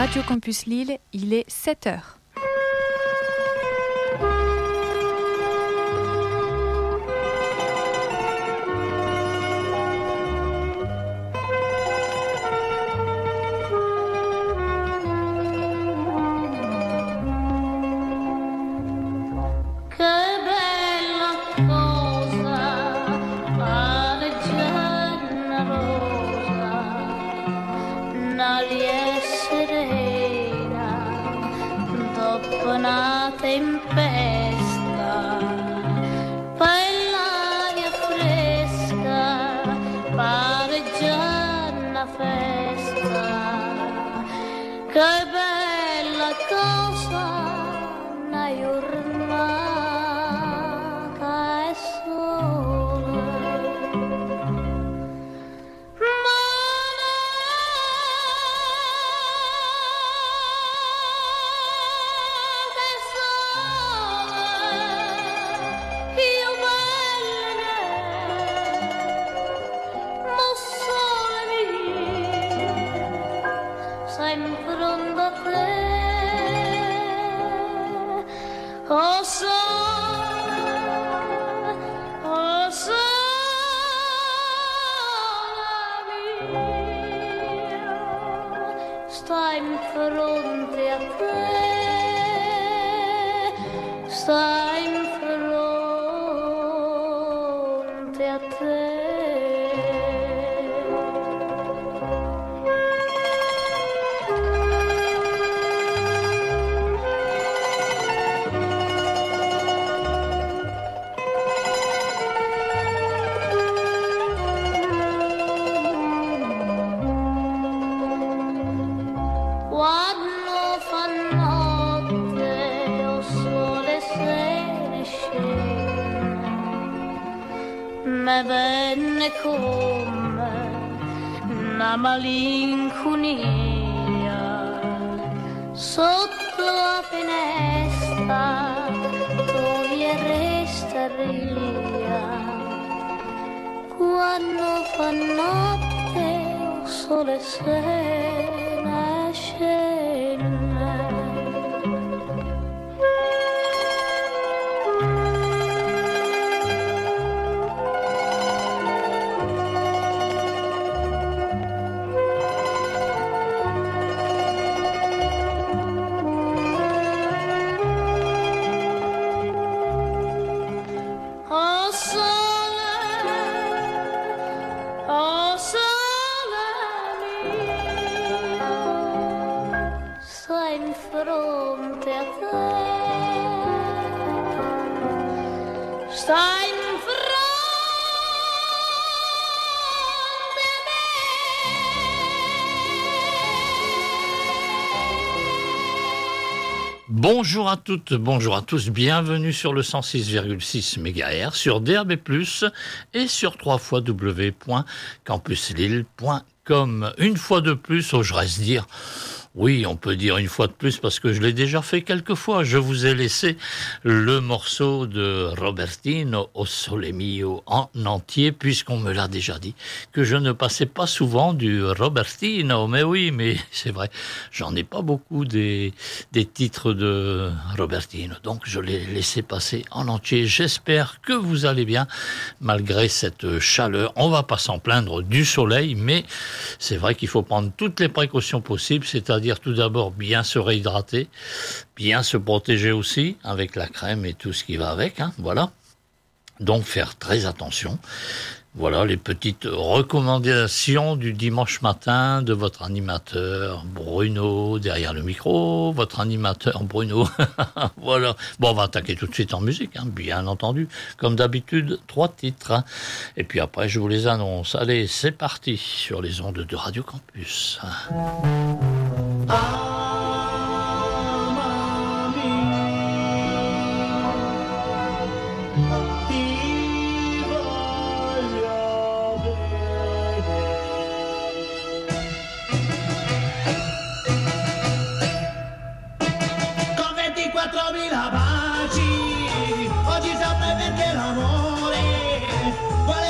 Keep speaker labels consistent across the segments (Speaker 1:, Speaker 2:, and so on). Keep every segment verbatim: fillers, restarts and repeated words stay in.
Speaker 1: Radio Campus Lille, il est sept heures.
Speaker 2: Una tempesta, poi l'aria fresca, pare già una festa, che bella cosa, una giornata è sola. Oh sole, oh sole mio, sta in fronte a te, sta in fronte a te. Me venne come una malinconia sotto la finestra, togliere staria quando fa notte o sole se ne scende.
Speaker 3: Bonjour à toutes, bonjour à tous, bienvenue sur le cent six virgule six mégahertz, sur D A B plus, et sur w w w point campus lille point com. Une fois de plus, oserais-je dire, oui, on peut dire une fois de plus parce que je l'ai déjà fait quelques fois. Je vous ai laissé le morceau de Robertino, O Sole Mio, en entier, puisqu'on me l'a déjà dit, que je ne passais pas souvent du Robertino. Mais oui, mais c'est vrai, j'en ai pas beaucoup des, des titres de Robertino. Donc je l'ai laissé passer en entier. J'espère que vous allez bien, malgré cette chaleur. On va pas s'en plaindre du soleil, mais c'est vrai qu'il faut prendre toutes les précautions possibles, c'est-à-dire dire tout d'abord bien se réhydrater, bien se protéger aussi avec la crème et tout ce qui va avec, hein, voilà. Donc faire très attention. Voilà les petites recommandations du dimanche matin de votre animateur Bruno derrière le micro, votre animateur Bruno. Voilà. Bon, on va attaquer tout de suite en musique, hein, bien entendu. Comme d'habitude, trois titres. Hein. Et puis après, je vous les annonce. Allez, c'est parti sur les ondes de Radio Campus. Ah.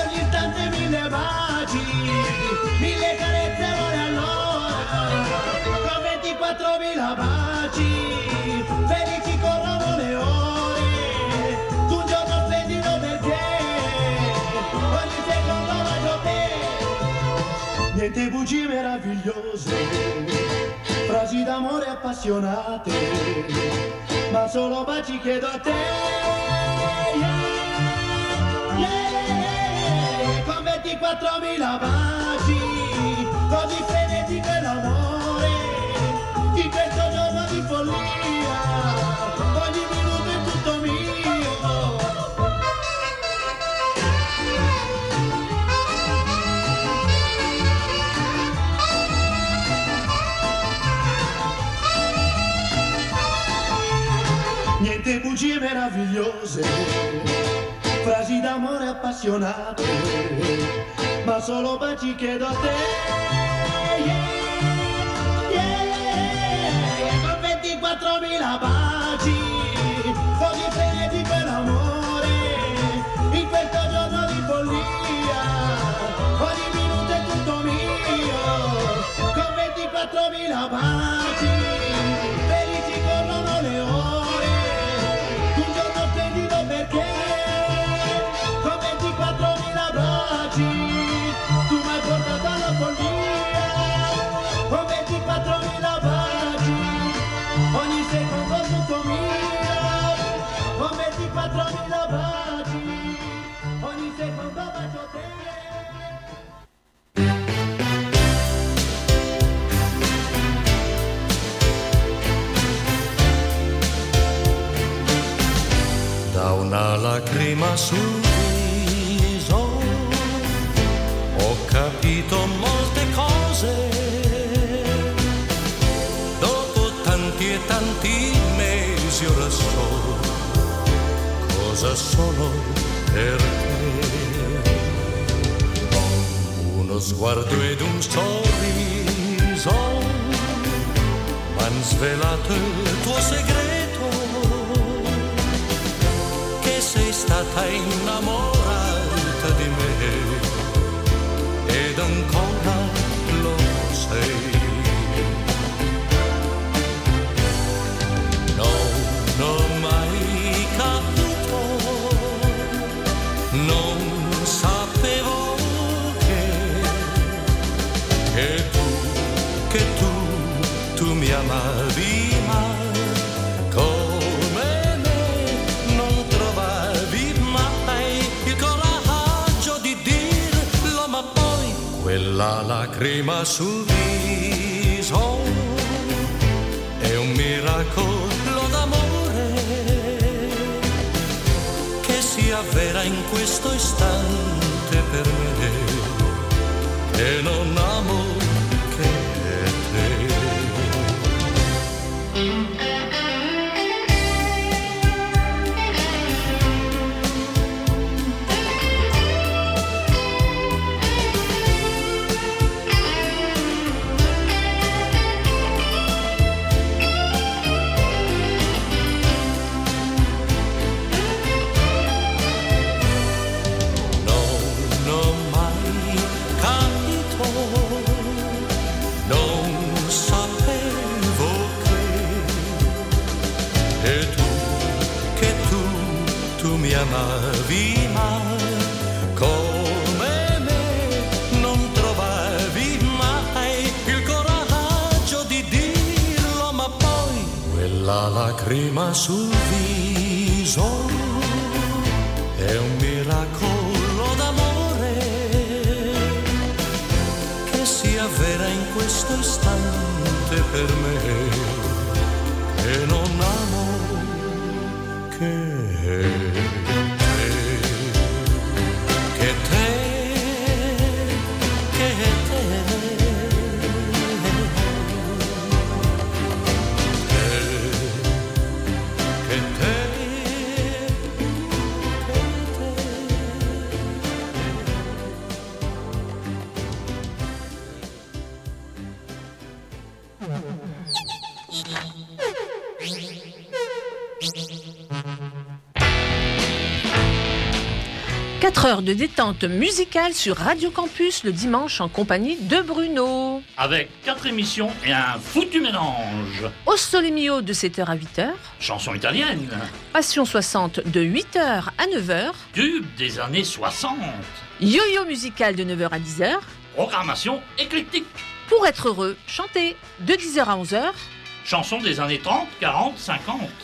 Speaker 4: Mille carezze vuole allora quattromila baci, felici corrono le ore, un giorno splendido perché ogni secondo bacio te. Niente bugie meravigliose, frasi d'amore appassionate, ma solo baci chiedo a te. Yeah, yeah, con ventiquattromila baci, così frenetico è l'amore, in questo giorno di follia, ogni minuto è tutto mio. Niente bugie meravigliose, frasi d'amore appassionate, ma solo baci chiedo a te. Yeah, yeah, con ventiquattromila baci, così frenetico è l'amore, in questo giorno di follia, ogni minuto è tutto mio. Con ventiquattromila baci, felici corrono le ore, un giorno splendido perché con ventiquattromila baci tu mi hai portato alla follia. Con ventiquattromila baci ogni secondo tutto mio. Con ventiquattromila baci ogni secondo bacio te.
Speaker 5: Da una lacrima sul viso ho capito molte cose, dopo tanti e tanti mesi ora so cosa sono per te. Uno sguardo ed un sorriso m'han svelato il tuo segreto, sei stata innamorata di me ed ancora lo sei. Non ho mai capito, non sapevo che, che tu, che tu, tu mi amavi mai. Quella lacrima sul viso è un miracolo d'amore che si avvera in questo istante per me, che non amo che te. Amavi mai come me, non trovavi mai il coraggio di dirlo, ma poi quella lacrima sul viso è un miracolo d'amore che si avvera in questo istante per me, e non amo che
Speaker 6: quatre heures de détente musicale sur Radio Campus le dimanche en compagnie de Bruno.
Speaker 3: Avec quatre émissions et un foutu mélange.
Speaker 6: Au Sole Mio de sept heures à huit heures.
Speaker 3: Chanson italienne.
Speaker 6: Passion soixante de huit heures à neuf heures.
Speaker 3: Tube des années soixante.
Speaker 6: Yo-yo musical de neuf heures à dix heures.
Speaker 3: Programmation éclectique.
Speaker 6: Pour être heureux, chanter de dix heures à onze heures.
Speaker 3: Chansons des années trente, quarante, cinquante.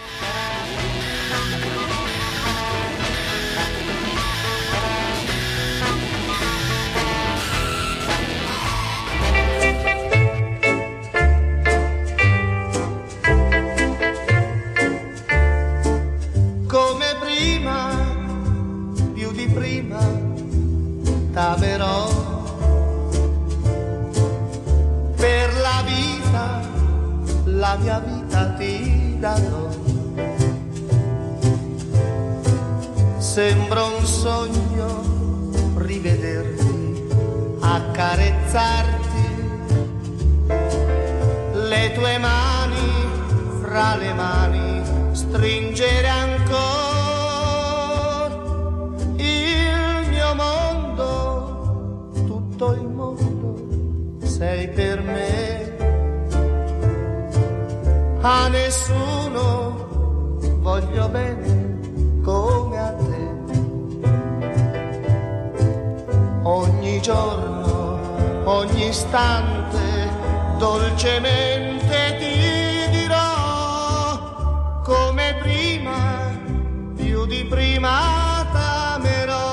Speaker 4: Come prima, più di prima, t'amerò. Per la vita, la mia vita ti darò. Sembra un sogno rivederti, accarezzarti, le tue mani fra le mani, stringere ancora il mio mondo, tutto il mondo sei per me. A nessuno voglio bene come a te. Ogni giorno, ogni istante, dolcemente ti dirò, come prima, più di prima t'amerò.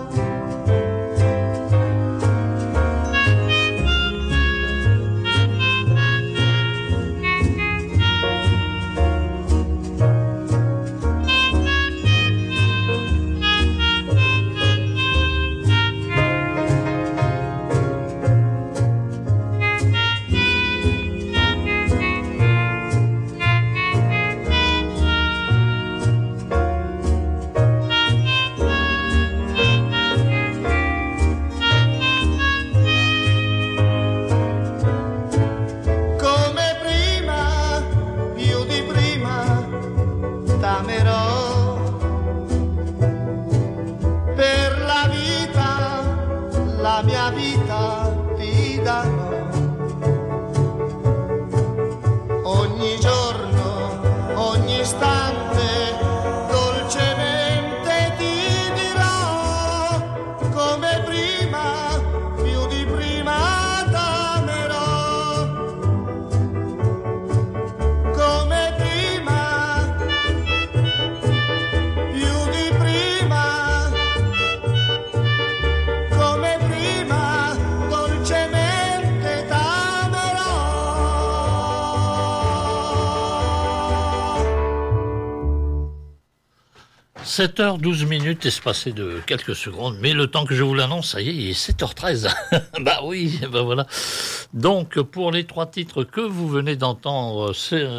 Speaker 3: sept heures douze minutes espacées de quelques secondes, mais le temps que je vous l'annonce, ça y est, il est sept heures treize. Bah oui, bah voilà. Donc, pour les trois titres que vous venez d'entendre,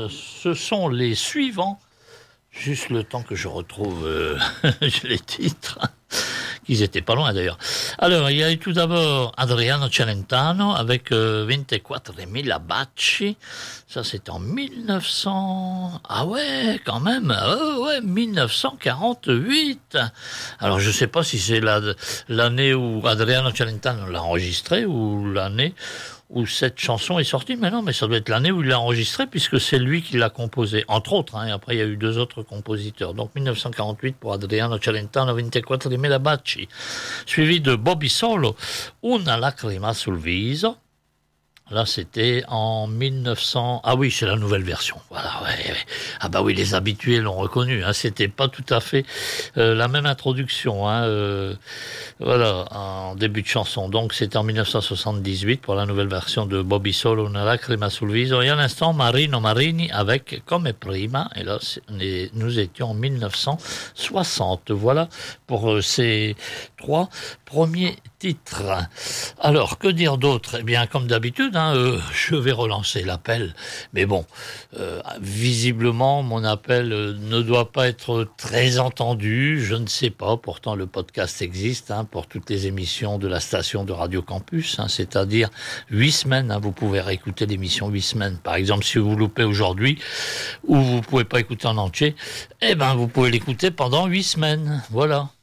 Speaker 3: ce sont les suivants. Juste le temps que je retrouve euh, les titres. Ils étaient pas loin d'ailleurs. Alors, il y a eu tout d'abord Adriano Celentano avec euh, vingt-quatre mille baci. Ça, c'est en mille neuf cents... Ah ouais, quand même. Oh ouais, mille neuf cent quarante-huit. Alors, je sais pas si c'est la, l'année où Adriano Celentano l'a enregistré ou l'année où cette chanson est sortie, mais non, mais ça doit être l'année où il l'a enregistrée, puisque c'est lui qui l'a composée, entre autres, hein, et après il y a eu deux autres compositeurs. Donc mille neuf cent quarante-huit pour Adriano Celentano, vingt-quatre mille baci, suivi de Bobby Solo, Una lacrima sul viso. Là, c'était en mille neuf cents... Ah oui, c'est la nouvelle version. Voilà, ouais, ouais. Ah bah oui, les habitués l'ont reconnu. Hein. C'était pas tout à fait euh, la même introduction. Hein. Euh, voilà, en début de chanson. Donc, c'était en mille neuf cent soixante-dix-huit pour la nouvelle version de Bobby Solo, Una lacrima sul viso. Et à l'instant, Marino Marini avec Come prima. Et là, nous étions en mille neuf cent soixante. Voilà pour euh, ces trois premiers titres. Alors, que dire d'autre ? Eh bien, comme d'habitude, hein, euh, je vais relancer l'appel. Mais bon, euh, visiblement, mon appel euh, ne doit pas être très entendu. Je ne sais pas. Pourtant, le podcast existe hein, pour toutes les émissions de la station de Radio Campus. Hein, c'est-à-dire huit semaines. Hein, vous pouvez réécouter l'émission huit semaines. Par exemple, si vous loupez aujourd'hui ou vous ne pouvez pas écouter en entier, eh ben, vous pouvez l'écouter pendant huit semaines. Voilà.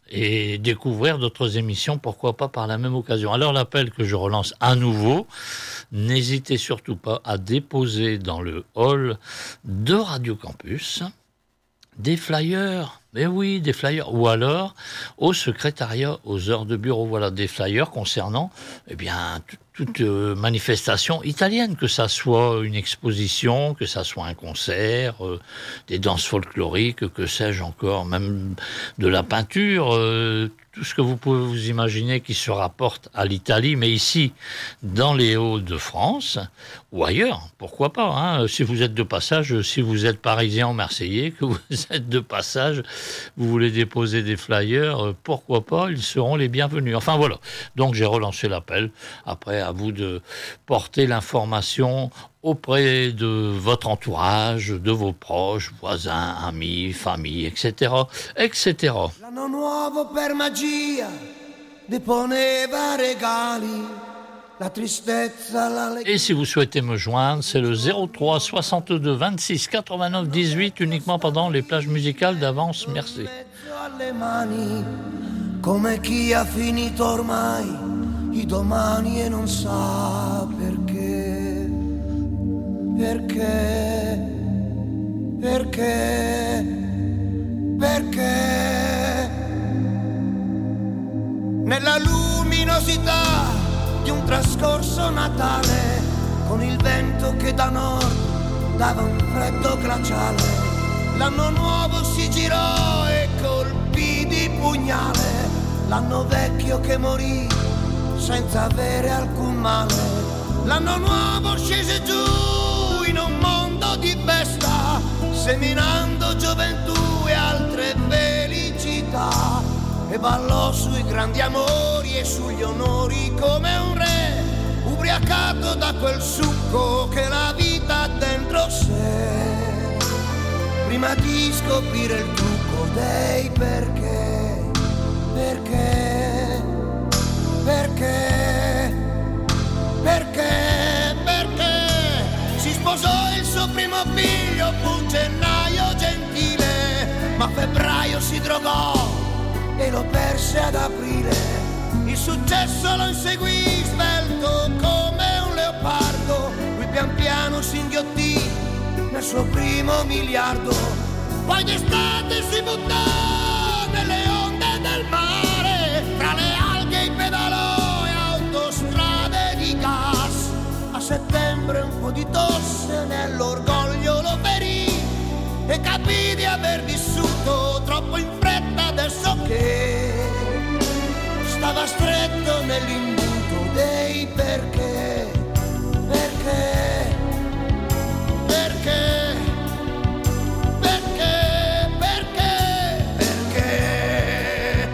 Speaker 3: et découvrir d'autres émissions, pourquoi pas par la même occasion. Alors l'appel que je relance à nouveau, n'hésitez surtout pas à déposer dans le hall de Radio Campus des flyers. Mais oui, des flyers. Ou alors, au secrétariat, aux heures de bureau, voilà, des flyers concernant, eh bien, t- toute euh, manifestation italienne, que ça soit une exposition, que ça soit un concert, euh, des danses folkloriques, que sais-je encore, même de la peinture, euh, tout ce que vous pouvez vous imaginer qui se rapporte à l'Italie, mais ici, dans les Hauts-de-France, ou ailleurs, pourquoi pas, hein, si vous êtes de passage, si vous êtes parisien ou marseillais, que vous êtes de passage, vous voulez déposer des flyers, euh, pourquoi pas, ils seront les bienvenus. Enfin voilà, donc j'ai relancé l'appel. Après, à vous de porter l'information auprès de votre entourage, de vos proches, voisins, amis, famille, et cetera, et cetera.
Speaker 4: L'anno nuovo per magia deponeva regali, la tristezza, la
Speaker 3: Et si vous souhaitez me joindre, c'est le zéro trois soixante-deux vingt-six quatre-vingt-neuf dix-huit uniquement pendant les plages musicales d'avance. Merci.
Speaker 4: alle mani, come chi ha finito ormai i domani e non sa perché, perché, perché, perché. Nella luminosità di un trascorso Natale, con il vento che da nord dava un freddo glaciale, l'anno nuovo si girò e colpì di pugnale l'anno vecchio che morì senza avere alcun male. L'anno nuovo scese giù in un mondo di festa, seminando gioventù e altre felicità, e ballò sui grandi amori e sugli onori come un re, ubriacato da quel succo che la vita ha dentro sé, prima di scoprire il trucco dei perché, perché, perché, perché, perché. Si sposò il suo primo figlio, fu un gennaio gentile, ma a febbraio si drogò e lo perse ad aprile. Il successo lo inseguì svelto come un leopardo, lui pian piano si inghiottì nel suo primo miliardo. Poi d'estate si buttò nelle onde del mare, tra le alghe i pedalò e autostrade di gas. A settembre un po' di tosse nell'orgoglio lo ferì e capì di aver vissuto troppo in fretta, adesso che stava stretto nell'imbuto dei perché, perché, perché, perché, perché, perché.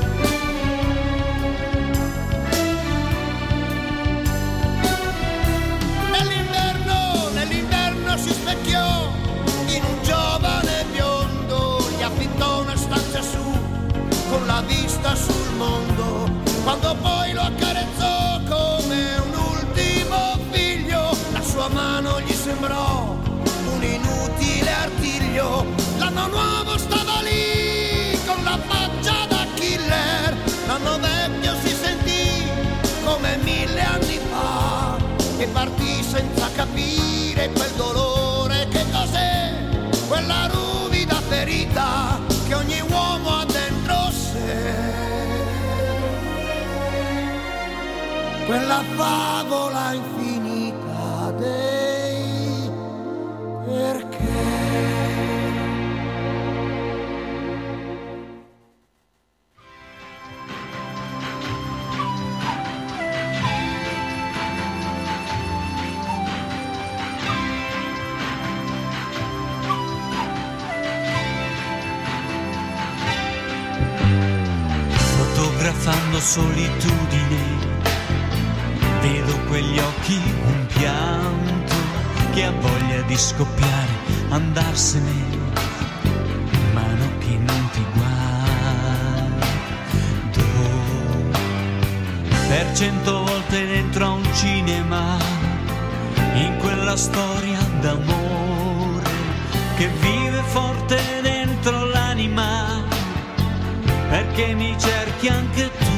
Speaker 4: Nell'inverno, nell'inverno si specchiò in un giovane biondo, gli affittò una stanza su con la vista sul mondo. Quando poi lo accarezzò come un ultimo figlio, la sua mano gli sembrò un inutile artiglio. L'anno nuovo stava lì con la faccia da killer, l'anno vecchio si sentì come mille anni fa, e partì senza capire quel dolore che cos'è, quella ruvida ferita che ogni uomo ha dentro sé, quella favola infinita dei perché.
Speaker 7: Fotografando solitudine, vedo quegli occhi, un pianto che ha voglia di scoppiare, andarsene, mano che non ti guardo. Per cento volte dentro a un cinema, in quella storia d'amore che vive forte dentro l'anima, perché che mi cerchi anche tu.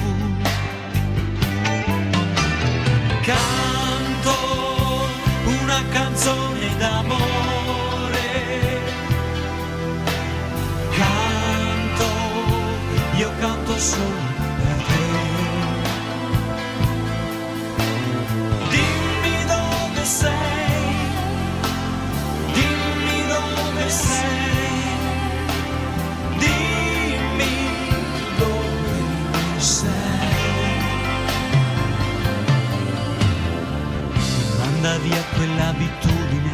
Speaker 7: Canto una canzone d'amore, canto, io canto solo per te. Dimmi dove sei, dimmi dove sei, dimmi dove sei. Manda via quell'abitudine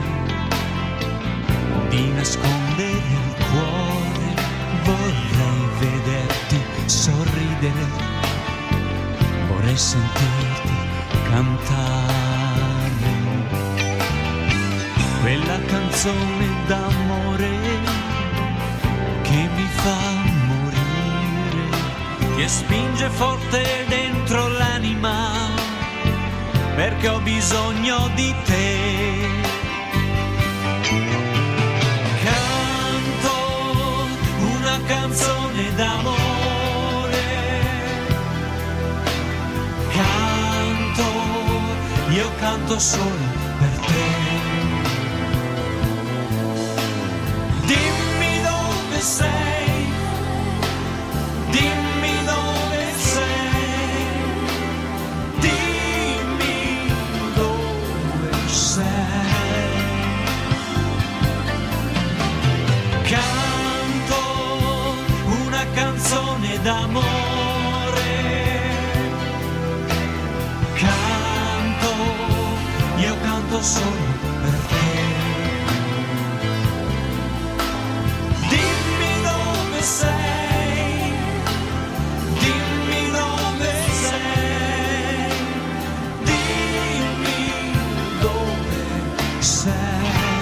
Speaker 7: di nascondere il cuore, vorrei vederti sorridere, vorrei sentirti cantare quella canzone d'amore che mi fa morire, che spinge forte dentro l'anima, perché ho bisogno di te. Canto una canzone d'amore, canto, io canto solo per te. Dimmi dove sei, dimmi dove sei, dimmi dove sei. Canto una canzone d'amore, canto, io canto solo per te. Dimmi dove sei, dimmi dove sei, dimmi dove sei.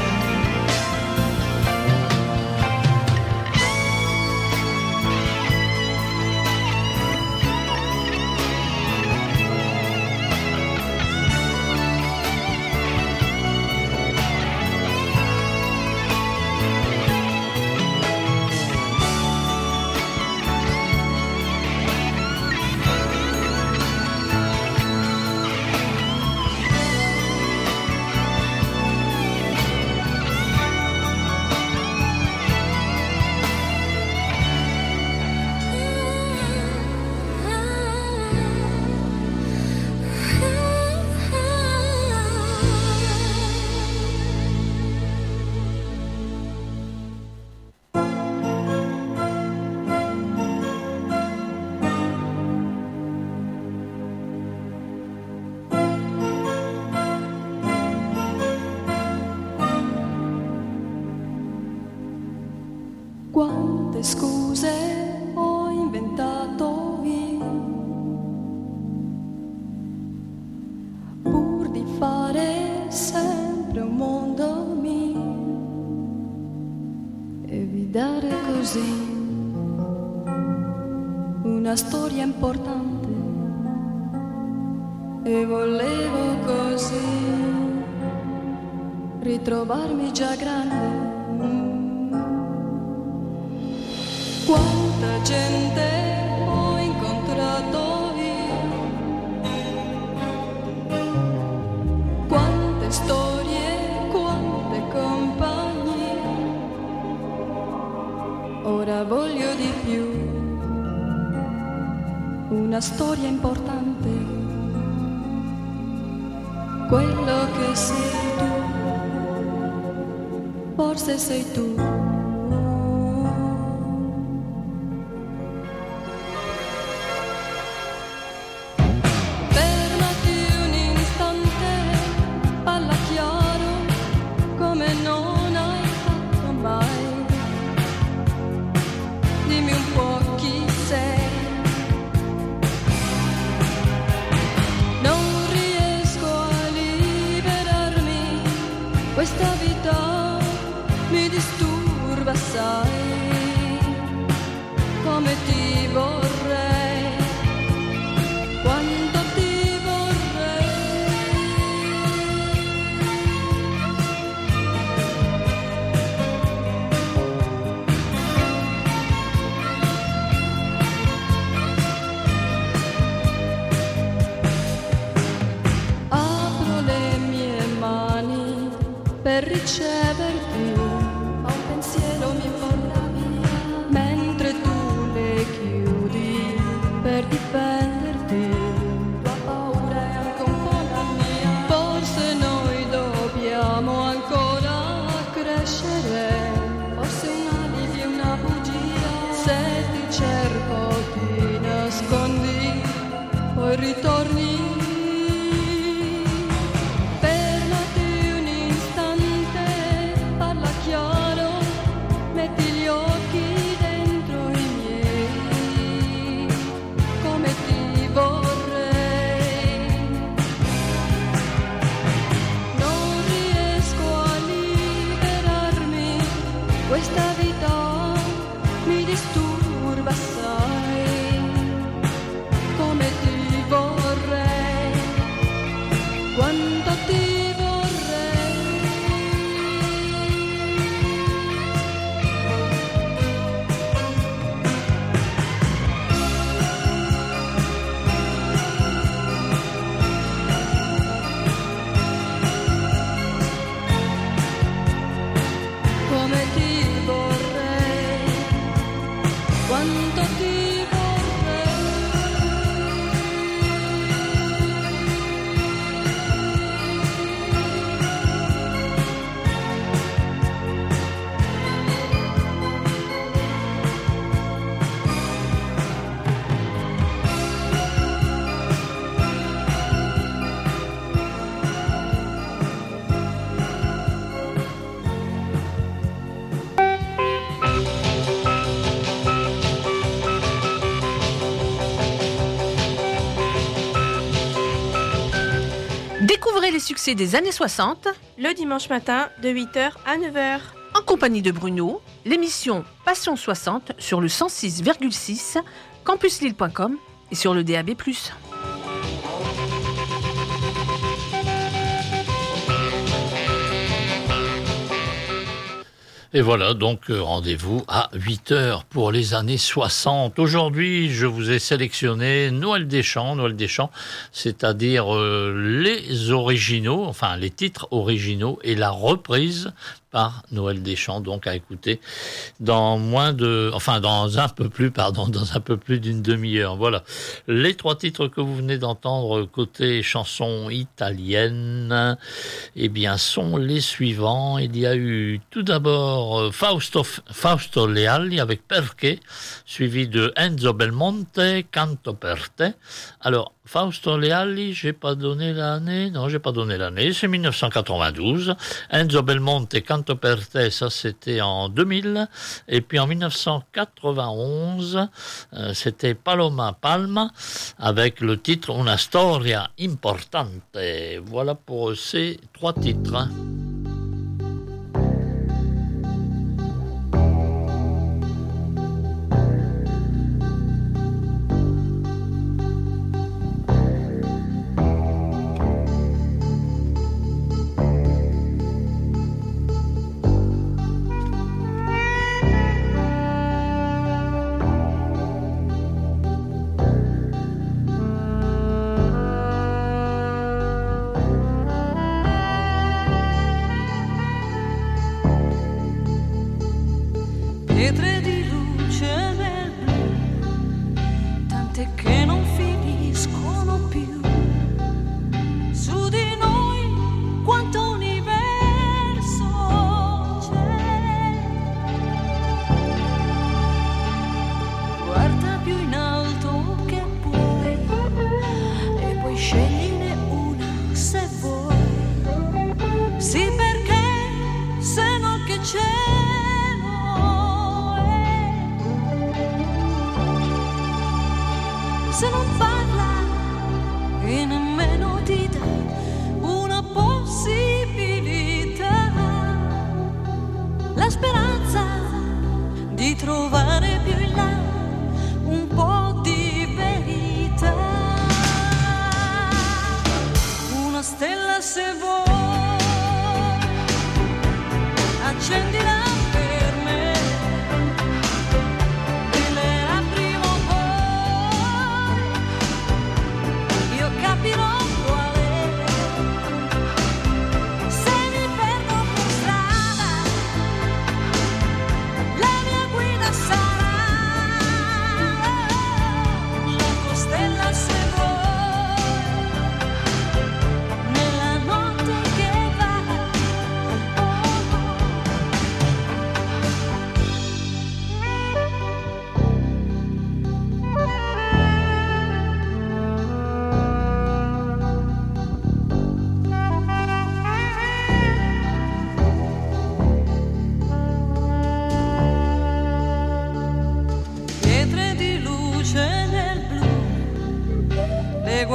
Speaker 8: Quante scuse ho inventato io, pur di fare sempre un mondo mio e vi dare così una storia importante. E volevo così ritrovarmi già grande. Quanta gente ho incontrato io, quante storie, quante compagnie. Ora voglio di più, una storia importante, quello che sei tu, forse sei tu.
Speaker 9: Questa vita mi disturba assai, come ti vorrei, quanto ti vorrei. riceverti, ma un pensiero mi porta via, mentre tu le chiudi per difenderti. Tua paura è anche un po' la mia, forse noi dobbiamo ancora crescere, forse un alibi e una bugia, se ti cerco ti nascondi, poi ritorni. Questa vita mi disturba assai, come ti vorrei, quanto ti vorrei. Come ti quanto ti vorrei.
Speaker 6: Découvrez les succès des années soixante
Speaker 10: le dimanche matin de huit heures à neuf heures
Speaker 6: en compagnie de Bruno, l'émission Passion soixante sur le cent six virgule six campus lille point com et sur le D A B plus.
Speaker 3: Et voilà, donc rendez-vous à huit heures pour les années soixante. Aujourd'hui, je vous ai sélectionné Noël Deschamps. Noël Deschamps, c'est-à-dire euh, les originaux, enfin les titres originaux et la reprise par Noël Deschamps, donc à écouter dans moins de, enfin dans un peu plus, pardon, dans un peu plus d'une demi-heure. Voilà. Les trois titres que vous venez d'entendre côté chanson italienne, eh bien, sont les suivants. Il y a eu tout d'abord Fausto, Fausto Leali avec Perché, suivi de Enzo Belmonte, Canto per te. Alors, Fausto Leali, j'ai pas donné l'année, non, j'ai pas donné l'année, c'est dix-neuf cent quatre-vingt-douze. Enzo Belmonte, Canto per te, ça c'était en deux mille. Et puis en dix-neuf cent quatre-vingt-onze, euh, c'était Paloma Palma avec le titre Una storia importante. Voilà pour ces trois titres.
Speaker 9: Pietre di luce nel blu, tante che non finiscono più. Su di noi quanto universo c'è. Guarda più in alto che puoi e poi scegliene una se vuoi. Sì, perché se no che c'è. Se non parla e nemmeno ti dà una possibilità, la speranza di trovare più in là un po' di verità, una stella se vuoi, accendila.
Speaker 2: Capirò qual è, se mi perdo per strada.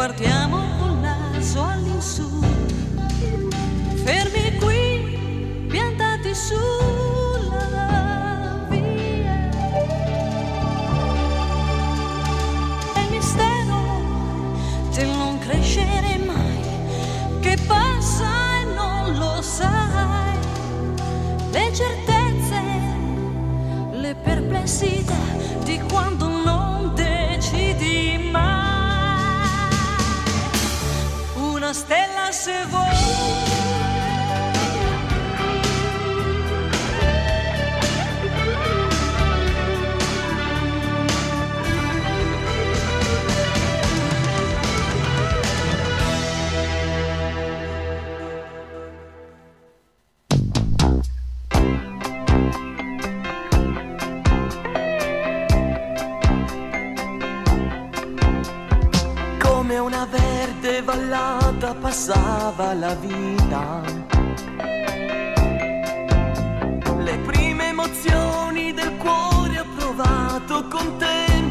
Speaker 9: guardiamo col naso all'insù, fermi qui, piantati sulla via. È il mistero del non crescere mai, che passa e non lo sai, le certezze, le perplessità di quando non decidi mai. Una stella se vuoi.
Speaker 11: Una verde vallata passava la vita, le prime emozioni del cuore ho provato con te,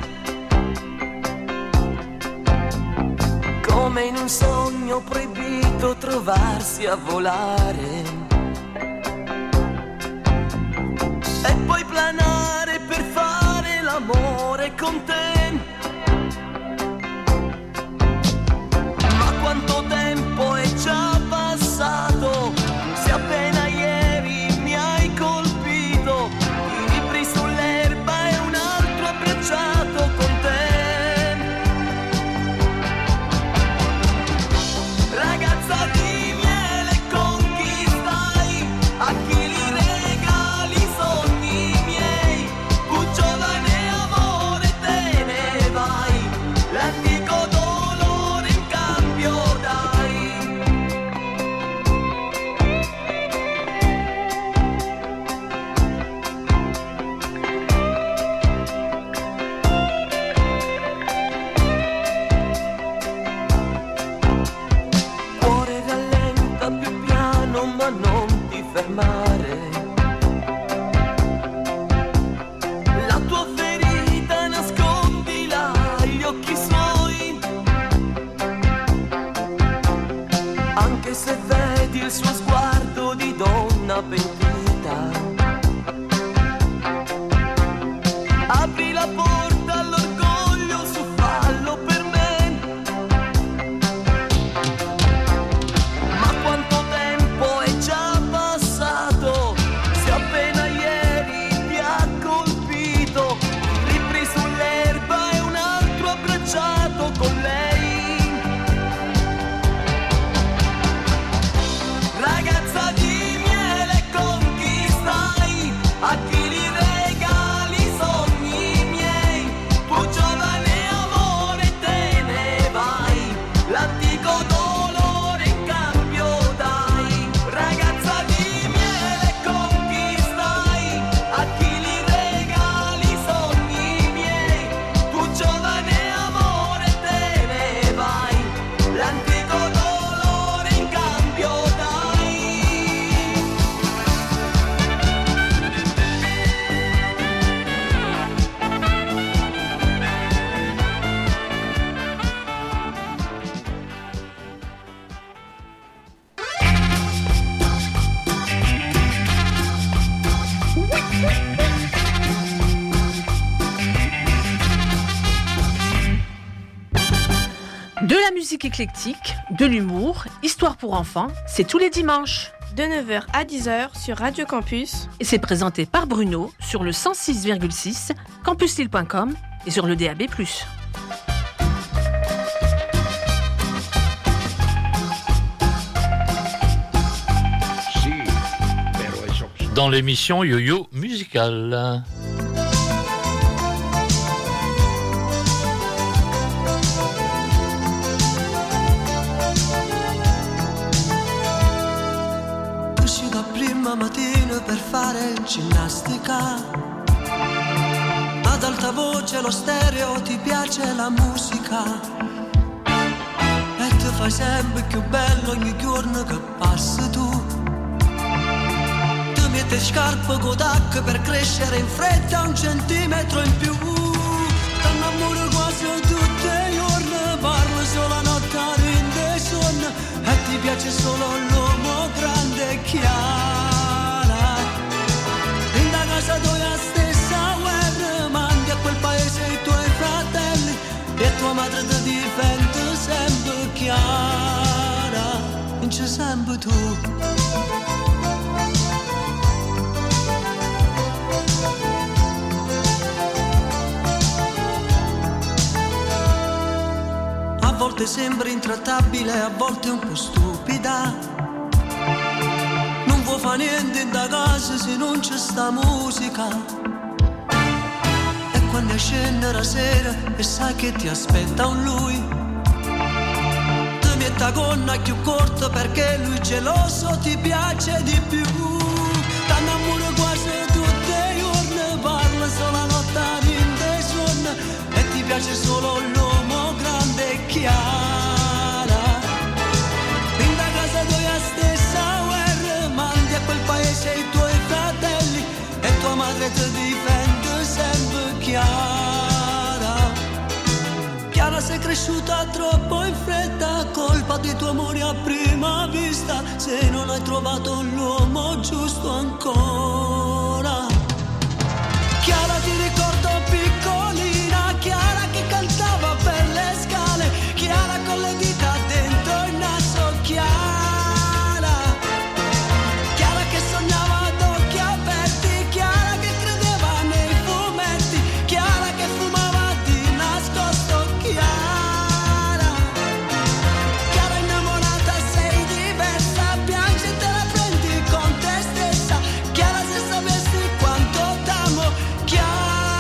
Speaker 11: come in un sogno proibito trovarsi a volare e poi planare per fare l'amore con te. Quanto tempo è già passato, se appena ieri mi hai colpito, i libri sull'erba e un altro abbracciato con te. Ragazza di miele conquistai, a chi li regali i sogni miei, giovane amore te ne vai, l'antico dolore in cambio dai. Cuore rallenta più piano ma non ti fermare, la tua ferita nascondila agli occhi suoi, anche se vedi il suo sguardo di donna pentita. Apri la porta all'orgoglio, su fallo per me. Ma quanto tempo è già passato, se appena ieri ti ha colpito, libri sull'erba e un altro abbracciato con lei. Ragazza di miele conquistai, a chi li regali i sogni miei, tu giovane amore te ne vai, l'antico dolore in cambio dai. Ragazza di miele conquistai, a chi li regali i sogni miei, tu giovane amore te ne vai, l'antico dolore in cambio dai.
Speaker 6: De la musique éclectique, de l'humour, histoire pour enfants, c'est tous les dimanches.
Speaker 10: De neuf heures à dix heures sur Radio Campus.
Speaker 6: Et c'est présenté par Bruno sur le cent six virgule six, campus lille point com et sur le D A B plus.
Speaker 3: Dans l'émission Yo-Yo Musical.
Speaker 11: Usci da prima mattina per fare ginnastica, ad alta voce lo stereo, ti piace la musica e ti fai sempre più bello ogni giorno che passi tu. Ti metti scarpe con tacche per crescere in fretta un centimetro in più. T'annamoro quasi tutti i giorni, parlo solo la notte piace solo l'uomo grande e chiara. In da casa tua stessa guerra, mandi a quel paese i tuoi fratelli e tua madre ti difende sempre chiara. Vince sempre tu. A volte sembra intrattabile, a volte un po' stupida. Non vuoi fa niente in da casa se non c'è sta musica. E quando scende la sera e sai che ti aspetta un lui, ti metti la gonna più corta perché lui geloso ti piace di più. T'annamora quasi tutte le giorni, parla solo la notte in dei suoni e ti piace solo l'uomo grande e chiara. In da casa tua stessa guerra, mandi a quel paese i tuoi fratelli e tua madre ti difende sempre chiara. Chiara sei cresciuta troppo in fretta, colpa di tuo amore a prima vista, se non hai trovato l'uomo giusto ancora. Chiara ti ricordo piccolina, Chiara che cantava per le scale, Chiara con le dita dentro il naso, Chiara, Chiara che sognava ad occhi aperti, Chiara che credeva nei fumetti, Chiara che fumava di nascosto, Chiara, Chiara innamorata sei diversa, piangi e te la prendi con te stessa, Chiara se sapessi quanto t'amo, Chiara.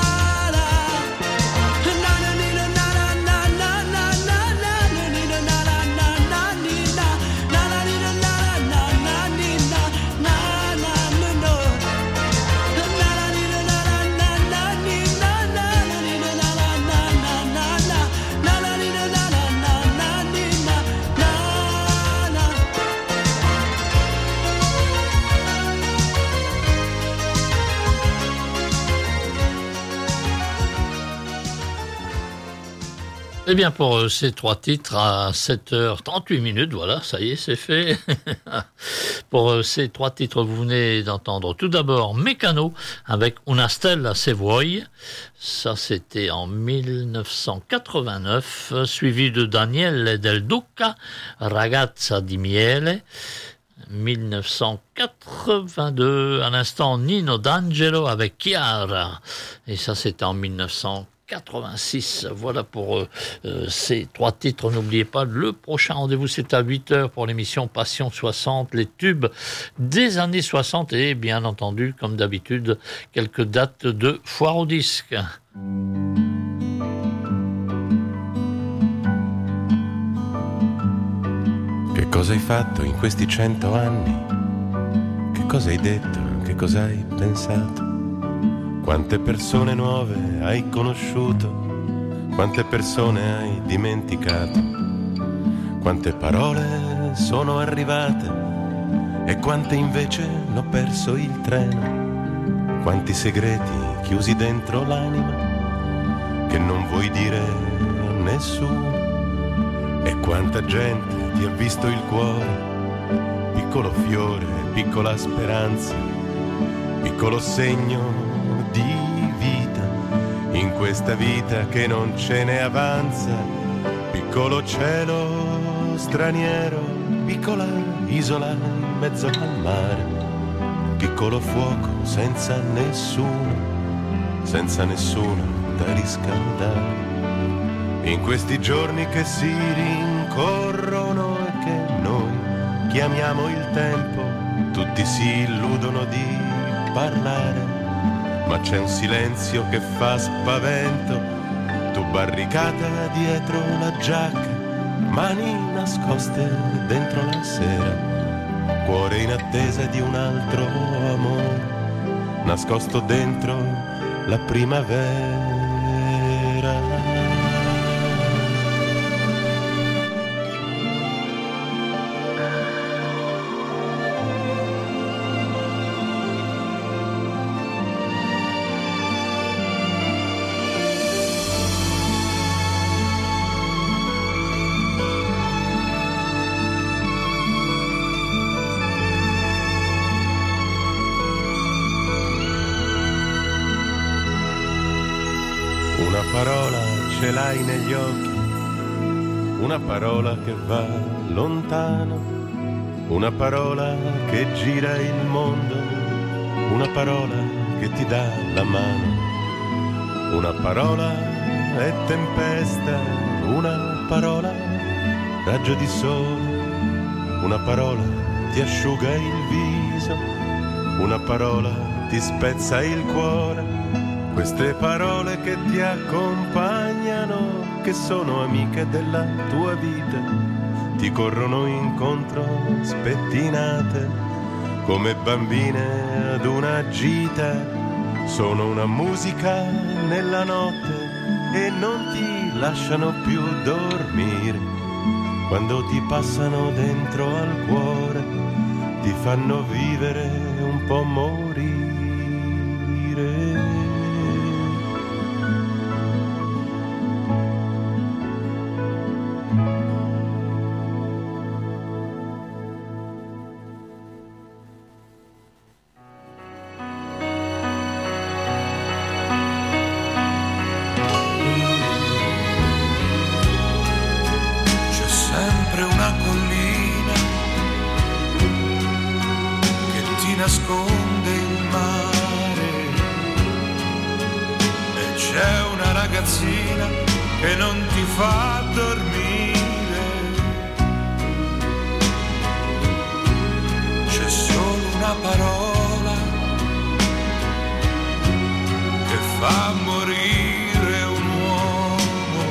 Speaker 3: Eh bien, pour euh, ces trois titres à sept heures trente-huit minutes, voilà, ça y est, c'est fait. Pour euh, ces trois titres, vous venez d'entendre tout d'abord Mécano avec Una Stella Se Vuoi. Ça, c'était en dix-neuf cent quatre-vingt-neuf, suivi de Daniele Del Duca, Ragazza di Miele. dix-neuf cent quatre-vingt-deux, à l'instant Nino D'Angelo avec Chiara. Et ça, c'était en dix-neuf cent quatre-vingt-six. Voilà pour euh, euh, ces trois titres. N'oubliez pas, le prochain rendez-vous, c'est à huit heures pour l'émission Passion soixante, les tubes des années soixante et bien entendu, comme d'habitude, quelques dates de foire au disque.
Speaker 12: Che cosa hai fatto in questi cento anni? Che cosa hai detto? Che cosa hai pensato? Quante persone nuove hai conosciuto? Quante persone hai dimenticato? Quante parole sono arrivate e quante invece l'ho perso il treno? Quanti segreti chiusi dentro l'anima che non vuoi dire a nessuno? E quanta gente ti ha visto il cuore, piccolo fiore, piccola speranza, piccolo segno di vita, in questa vita che non ce ne avanza, piccolo cielo straniero, piccola isola in mezzo al mare, piccolo fuoco senza nessuno, senza nessuno da riscaldare. In questi giorni che si rincorrono e che noi chiamiamo il tempo, tutti si illudono di parlare, ma c'è un silenzio che fa spavento. Tu barricata dietro la giacca, mani nascoste dentro la sera, cuore in attesa di un altro amore, nascosto dentro la primavera. una parola ce l'hai negli occhi, una parola che va lontano, una parola che gira il mondo, una parola che ti dà la mano, una parola è tempesta, una parola raggio di sole, una parola ti asciuga il viso, una parola ti spezza il cuore. Queste parole che ti accompagnano, che sono amiche della tua vita, ti corrono incontro spettinate, come bambine ad una gita. Sono una musica nella notte e non ti lasciano più dormire. Quando ti passano dentro al cuore, ti fanno vivere un po' morire.
Speaker 5: Nasconde il mare e c'è una ragazzina che non ti fa dormire. C'è solo una parola che fa morire un uomo,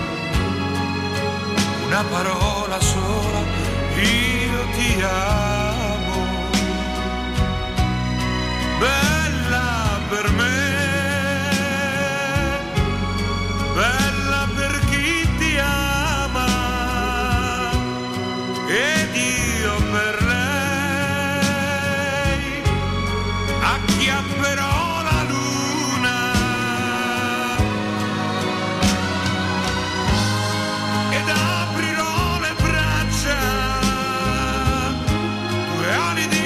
Speaker 5: una parola sola, io ti amo. Bella per me, bella per chi ti ama, ed io per lei acchiapperò la luna ed aprirò le braccia, due ali di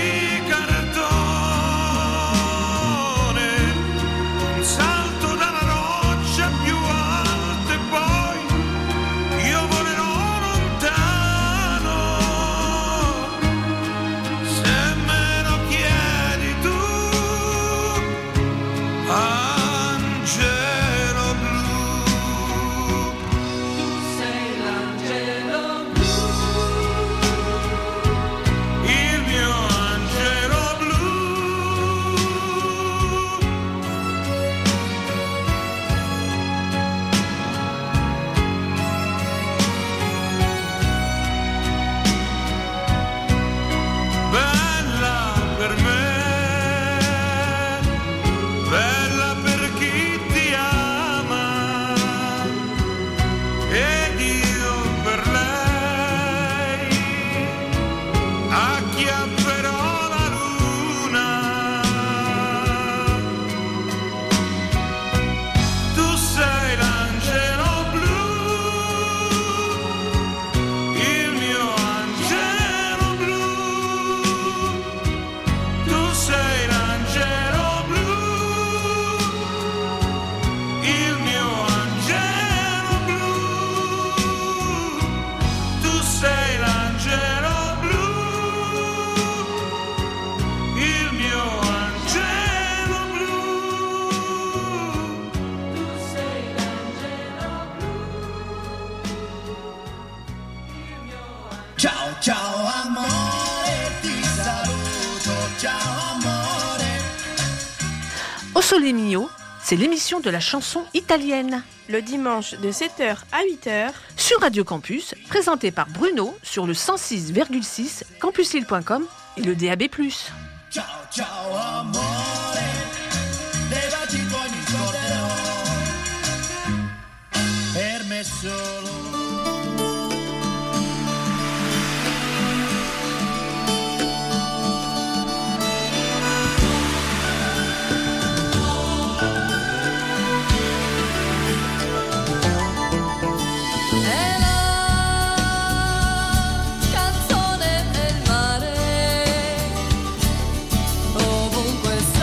Speaker 6: Au Sole Mio, c'est l'émission de la chanson italienne.
Speaker 10: Le dimanche de sept heures à huit heures.
Speaker 6: Sur Radio Campus, présentée par Bruno sur le cent six virgule six campus lille point com et le D A B plus.
Speaker 4: Ciao, ciao amore, dei baci tuoi mi scorderò, per me solo.
Speaker 9: Ovunque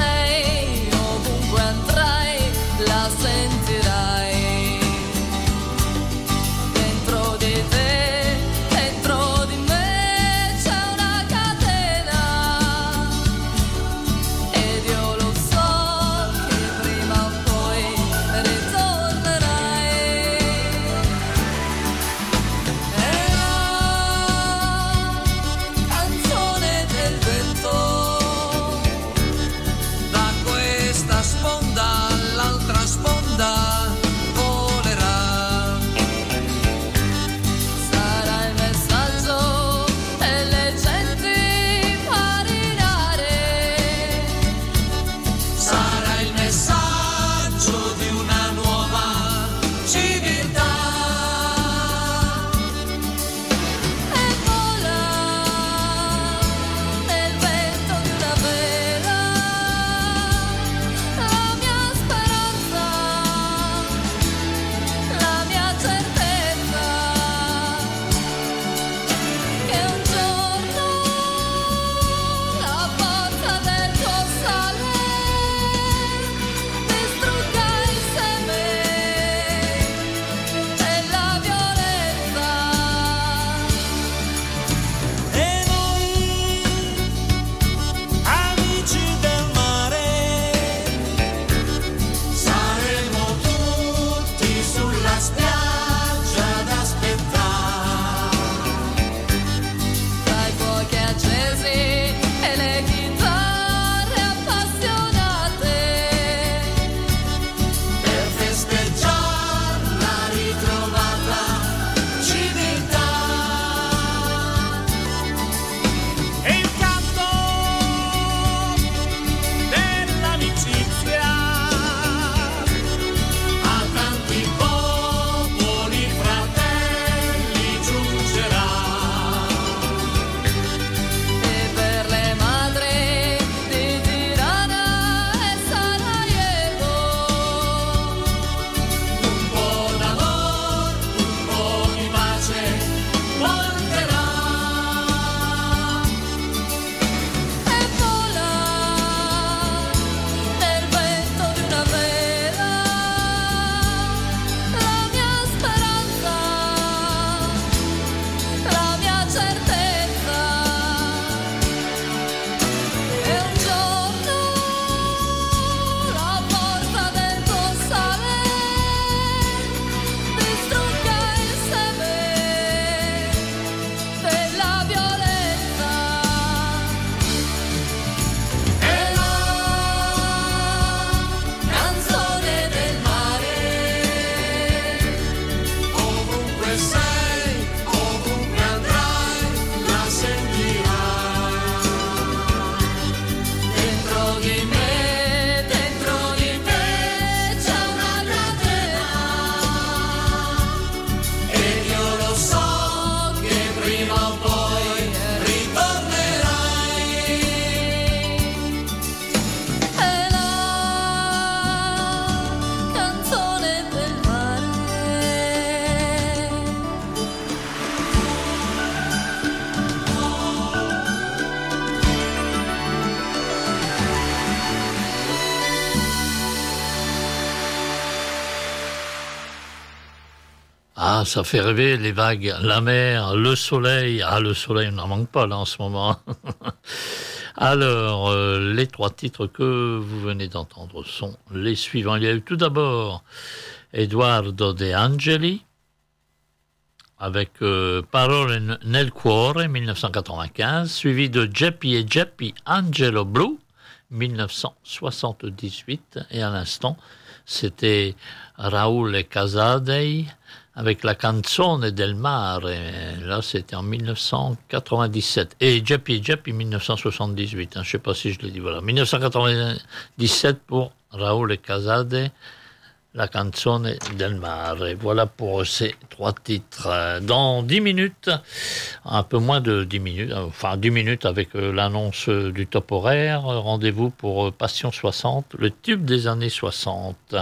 Speaker 3: Ah, ça fait rêver, les vagues, la mer, le soleil. Ah, le soleil, on n'en manque pas là en ce moment. Alors, euh, les trois titres que vous venez d'entendre sont les suivants. Il y a eu tout d'abord Edoardo De Angeli avec euh, Parole nel cuore, dix-neuf cent quatre-vingt-quinze, suivi de Geppi e Geppi Angelo Blu, dix-neuf cent soixante-dix-huit, et à l'instant, c'était Raoul Casadei avec la Canzone del Mare, là c'était en dix-neuf cent quatre-vingt-dix-sept, et Geppi e Geppi dix-neuf cent soixante-dix-huit, hein, je ne sais pas si je l'ai dit, voilà, dix-neuf cent quatre-vingt-dix-sept pour Raoul Casadei, la Canzone del Mare. Voilà pour ces trois titres. Dans dix minutes, un peu moins de dix minutes, enfin dix minutes avec l'annonce du top horaire, rendez-vous pour Passion soixante, le tube des années soixante.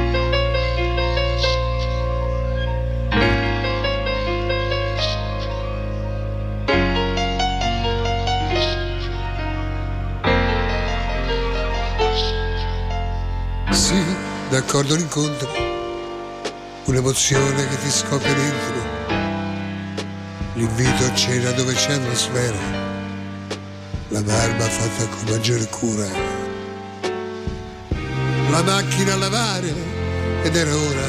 Speaker 13: Sì, d'accordo l'incontro, un'emozione che ti scoppia dentro, l'invito a cena dove c'è atmosfera, la barba fatta con maggiore cura, la macchina a lavare ed era ora.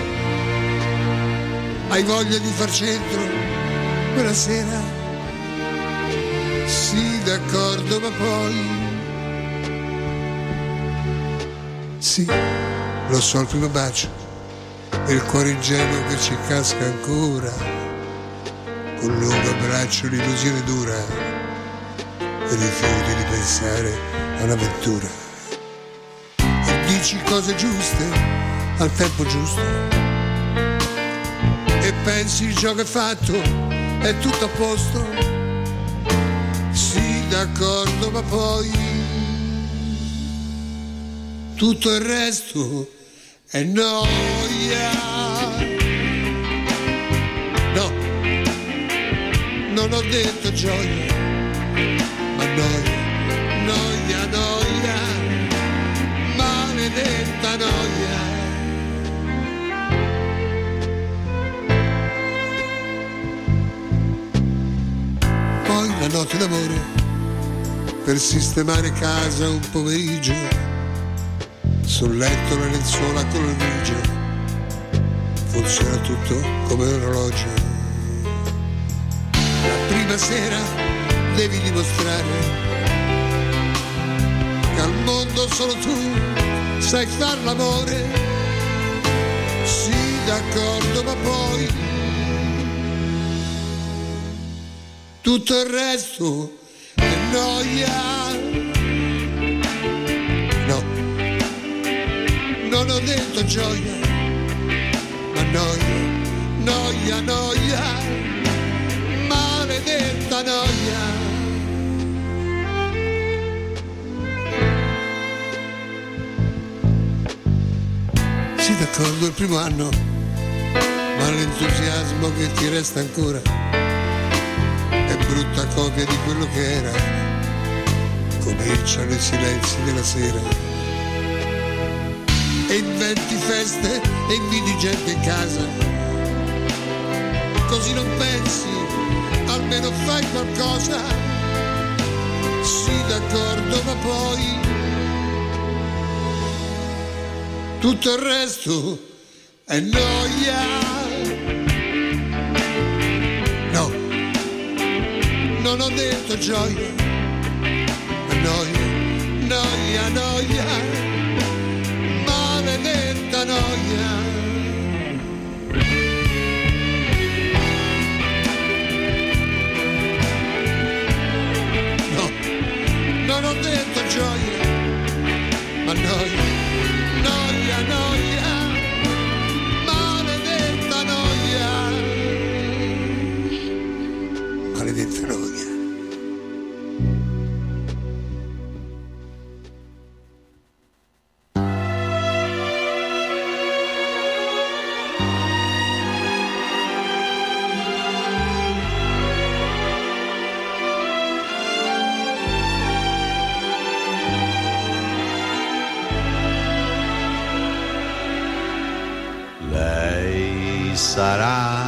Speaker 13: Hai voglia di far centro quella sera? Sì, d'accordo, ma poi sì, lo so, il primo bacio e il cuore ingenuo che ci casca ancora, con un lungo abbraccio l'illusione dura e rifiuti di pensare a un'avventura. E dici cose giuste al tempo giusto e pensi il gioco è fatto, è tutto a posto. Sì, d'accordo, ma poi tutto il resto è noia. No, non ho detto gioia, ma noia, noia, noia, maledetta noia. Poi la notte d'amore, per sistemare casa un pomeriggio, sul letto la lenzuola con la grigia, funziona tutto come un orologio. La prima sera devi dimostrare che al mondo solo tu sai far l'amore. Sì, d'accordo, ma poi tutto il resto è noia. Non ho detto gioia, ma noia, noia, noia, maledetta noia. Sì, d'accordo, il primo anno, ma l'entusiasmo che ti resta ancora è brutta copia di quello che era. Cominciano i silenzi della sera e inventi feste e invidi gente in casa, così non pensi, almeno fai qualcosa. Sì, d'accordo, ma poi tutto il resto è noia. No, non ho detto gioia, ma noia, noia, noia, maledetta noia. No, non ho detto gioia, ma noia, noia, noia, maledetta noia, maledetta noia.
Speaker 14: sarà,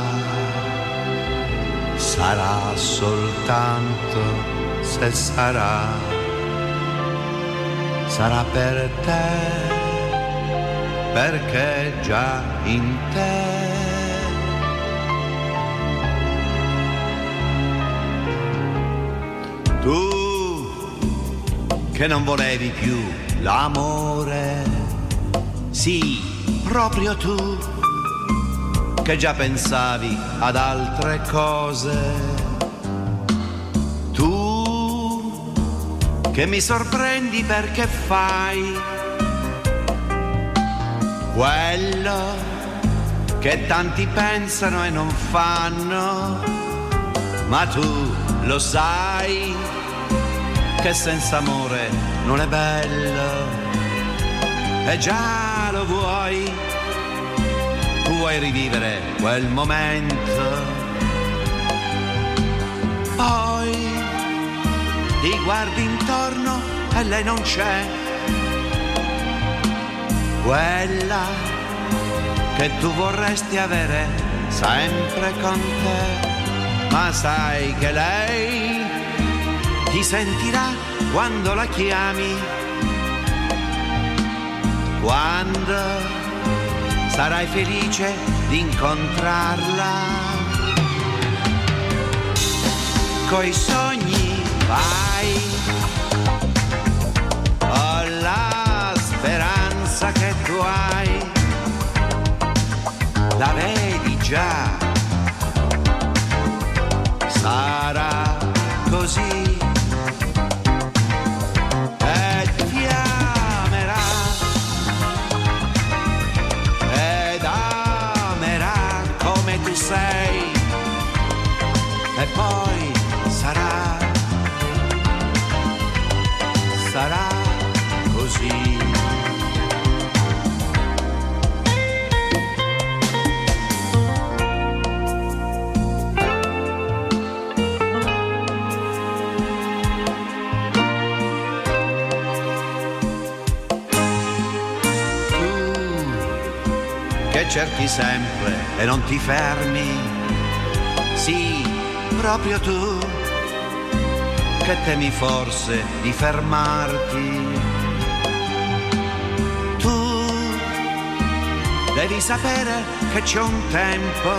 Speaker 14: sarà soltanto se sarà, sarà per te, perché già in te. Tu che non volevi più l'amore, sì, proprio tu che già pensavi ad altre cose, tu che mi sorprendi perché fai quello che tanti pensano e non fanno, ma tu lo sai che senza amore non è bello, e già lo vuoi, tu vuoi rivivere quel momento, poi ti guardi intorno e lei non c'è, quella che tu vorresti avere sempre con te, ma sai che lei ti sentirà quando la chiami, quando sarai felice di incontrarla. Coi sogni vai, con la speranza che tu hai, la vedi già, sarà così. Sei, e poi sarà, sarà così. Che cerchi sempre e non ti fermi, sì, proprio tu, che temi forse di fermarti. Tu devi sapere che c'è un tempo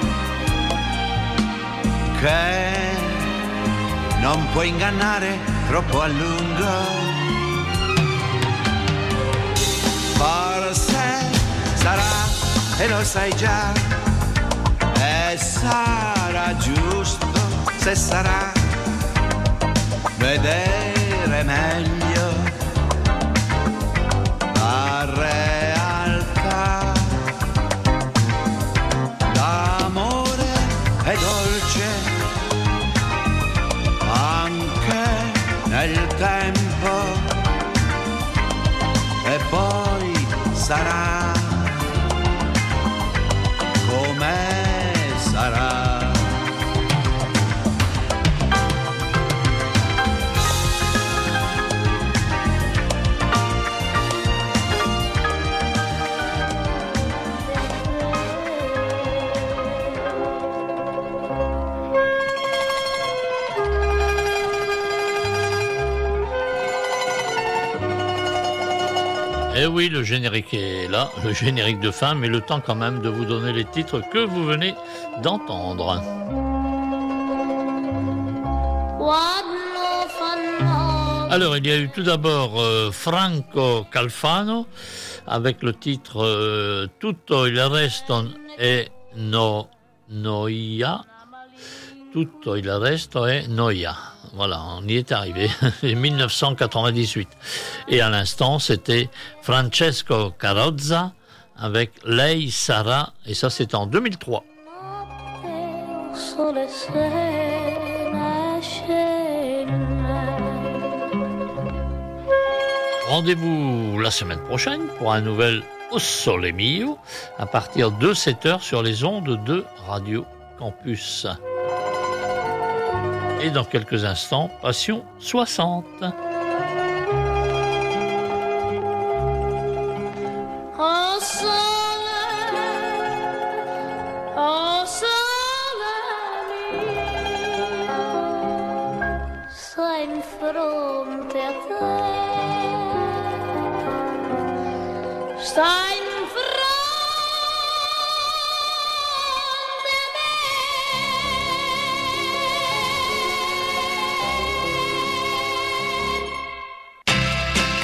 Speaker 14: che non puoi ingannare troppo a lungo. Forse sarà, e lo sai già, e sarà giusto se sarà vedere meglio la realtà. L'amore è dolce anche nel tempo, e poi sarà come sarà.
Speaker 3: Eh oui, le générique est là, le générique de fin, mais le temps quand même de vous donner les titres que vous venez d'entendre. Alors, il y a eu tout d'abord euh, Franco Calfano avec le titre euh, Tutto il resto è no, noia. Tutto il resto è noia. Voilà, on y est arrivé, dix-neuf cent quatre-vingt-dix-huit. Et à l'instant, c'était Francesco Carrozza avec Lei sarà, et ça c'était en deux mille trois. Rendez-vous la semaine prochaine pour un nouvel O Sole Mio à partir de sept heures sur les ondes de Radio Campus. Et dans quelques instants, Passion soixante.
Speaker 2: O sole, Stai